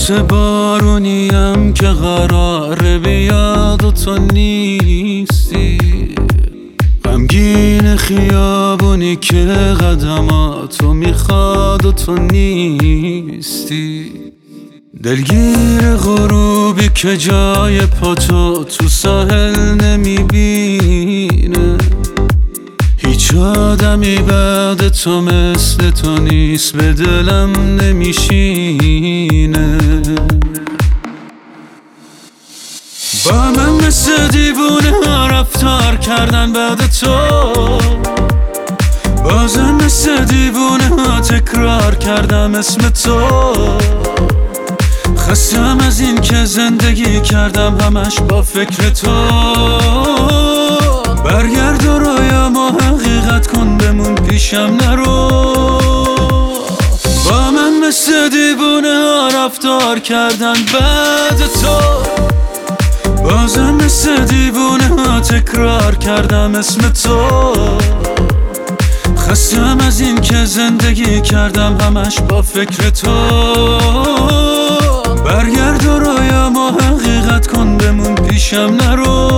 پس بارونیم که قراره بیاد و تو نیستی، غمگین خیابونی که قدماتو میخواد و تو نیستی، دلگیر غروبی که جای پاتو تو ساحل نمیبینه، هیچ آدمی بعد تو مثل تو نیست، به دلم نمیشینه. با من مثل دیوونه ها رفتار کردن بعد تو، بازم مثل دیوونه ها تکرار کردم اسم تو، خستم از این که زندگی کردم همش با فکر تو. برگرد و رویامو حقیقت کن، بمون پیشم نرو. با من مثل دیوونه ها رفتار کردن بعد تو، بازم مثل دیوونه ها تکرار کردم اسم تو، خستم از این که زندگی کردم همش با فکر تو. برگرد و رویامو حقیقت کن، بمون پیشم نرو.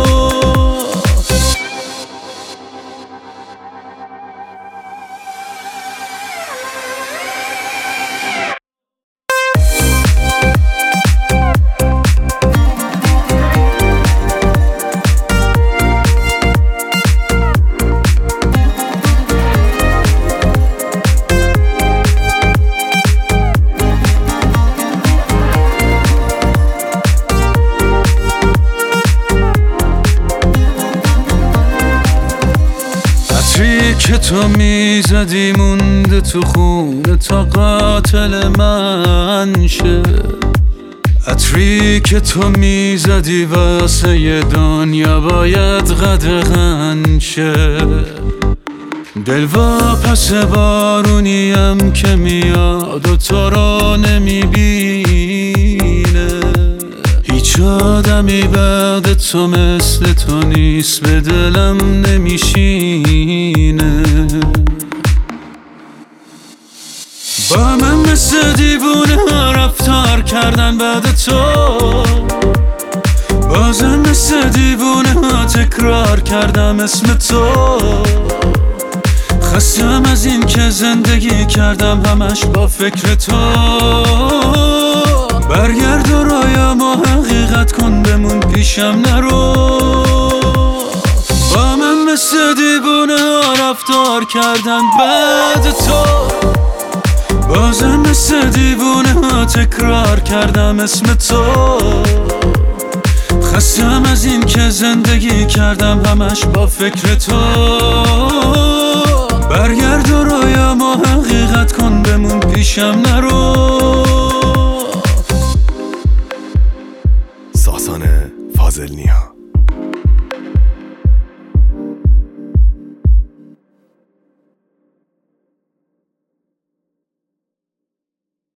که تو میزدی مونده تو خونه تا قاتل من شه، عطری که تو میزدی واسه یه دنیا باید قدغن شه. دل واپس بارونیم که میاد و تو رو نمیبینه، هیچ آدمی بعد تو مثل تو نیست، به دلم نمیشینه. با من مثل دیوونه ها رفتار کردن بعد تو، بازم مثل دیوونه ها تکرار کردم اسم تو، خستم از این که زندگی کردم همش با فکر تو. برگرد و رویامو حقیقت کن، بمون پیشم نرو. با من مثل دیوونه ها رفتار کردن بعد تو، بازم مثل دیوونه ها تکرار کردم اسم تو، خستم از این که زندگی کردم همش با فکر تو. برگرد و رویامو حقیقت کن، بمون پیشم نرو.